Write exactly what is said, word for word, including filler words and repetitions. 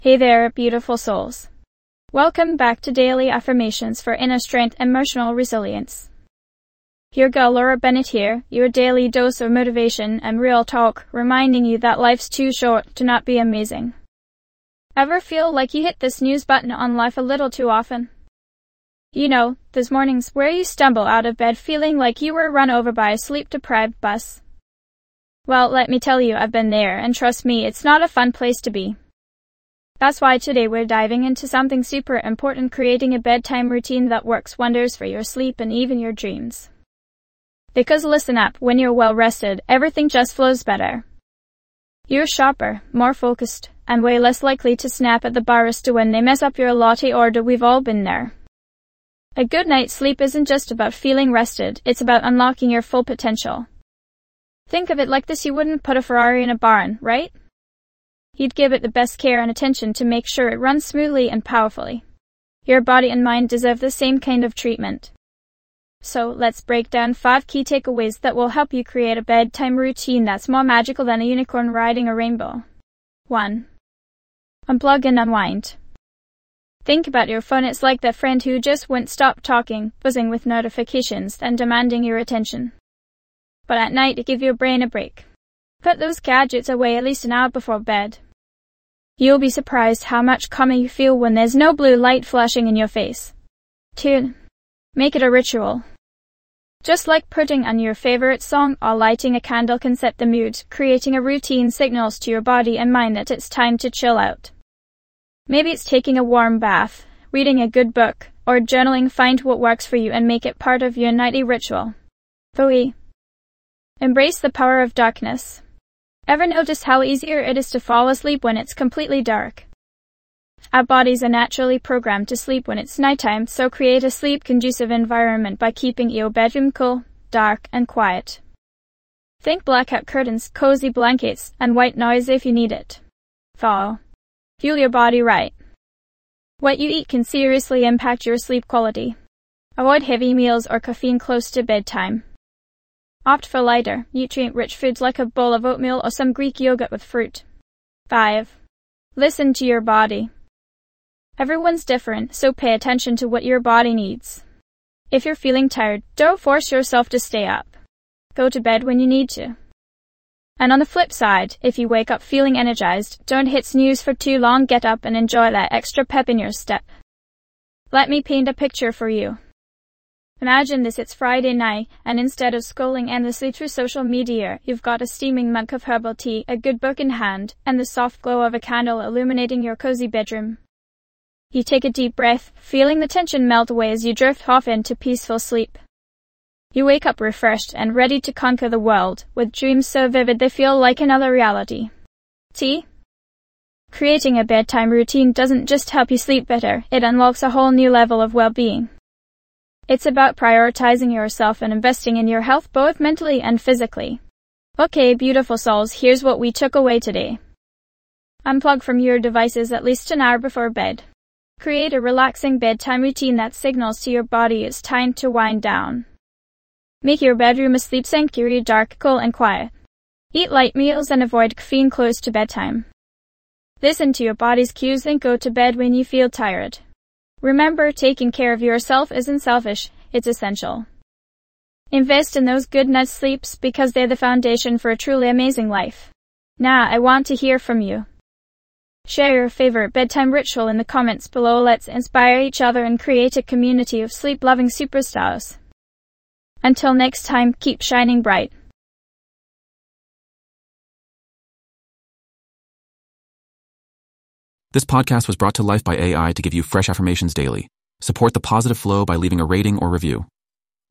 Hey there, beautiful souls. Welcome back to Daily Affirmations for Inner Strength and Emotional Resilience. Your girl Laura Bennett here, your daily dose of motivation and real talk, reminding you that life's too short to not be amazing. Ever feel like you hit the snooze button on life a little too often? You know, those mornings where you stumble out of bed feeling like you were run over by a sleep-deprived bus. Well, let me tell you, I've been there, and trust me, it's not a fun place to be. That's why today we're diving into something super important, creating a bedtime routine that works wonders for your sleep and even your dreams. Because listen up, when you're well rested, everything just flows better. You're sharper, more focused, and way less likely to snap at the barista when they mess up your latte order. We've all been there. A good night's sleep isn't just about feeling rested, it's about unlocking your full potential. Think of it like this: you wouldn't put a Ferrari in a barn, right? You'd give it the best care and attention to make sure it runs smoothly and powerfully. Your body and mind deserve the same kind of treatment. So let's break down five key takeaways that will help you create a bedtime routine that's more magical than a unicorn riding a rainbow. one. Unplug and unwind. Think about your phone. It's like that friend who just won't stop talking, buzzing with notifications and demanding your attention. But at night, give your brain a break. Put those gadgets away at least an hour before bed. You'll be surprised how much calmer you feel when there's no blue light flashing in your face. two. Make it a ritual. Just like putting on your favorite song or lighting a candle can set the mood, creating a routine signals to your body and mind that it's time to chill out. Maybe it's taking a warm bath, reading a good book, or journaling. Find what works for you and make it part of your nightly ritual. three. Embrace the power of darkness. Ever notice how easier it is to fall asleep when it's completely dark? Our bodies are naturally programmed to sleep when it's nighttime, so create a sleep-conducive environment by keeping your bedroom cool, dark, and quiet. Think blackout curtains, cozy blankets, and white noise if you need it. four. Fuel your body right. What you eat can seriously impact your sleep quality. Avoid heavy meals or caffeine close to bedtime. Opt for lighter, nutrient-rich foods like a bowl of oatmeal or some Greek yogurt with fruit. five. Listen to your body. Everyone's different, so pay attention to what your body needs. If you're feeling tired, don't force yourself to stay up. Go to bed when you need to. And on the flip side, if you wake up feeling energized, don't hit snooze for too long. Get up and enjoy that extra pep in your step. Let me paint a picture for you. Imagine this: it's Friday night, and instead of scrolling endlessly through social media, you've got a steaming mug of herbal tea, a good book in hand, and the soft glow of a candle illuminating your cozy bedroom. You take a deep breath, feeling the tension melt away as you drift off into peaceful sleep. You wake up refreshed and ready to conquer the world, with dreams so vivid they feel like another reality. Tea? Creating a bedtime routine doesn't just help you sleep better, it unlocks a whole new level of well-being. It's about prioritizing yourself and investing in your health both mentally and physically. Okay, beautiful souls, here's what we took away today. Unplug from your devices at least an hour before bed. Create a relaxing bedtime routine that signals to your body it's time to wind down. Make your bedroom a sleep sanctuary, dark, cool, and quiet. Eat light meals and avoid caffeine close to bedtime. Listen to your body's cues and go to bed when you feel tired. Remember, taking care of yourself isn't selfish, it's essential. Invest in those good night's sleeps because they're the foundation for a truly amazing life. Now, I want to hear from you. Share your favorite bedtime ritual in the comments below. Let's inspire each other and create a community of sleep-loving superstars. Until next time, keep shining bright. This podcast was brought to life by A I to give you fresh affirmations daily. Support the positive flow by leaving a rating or review.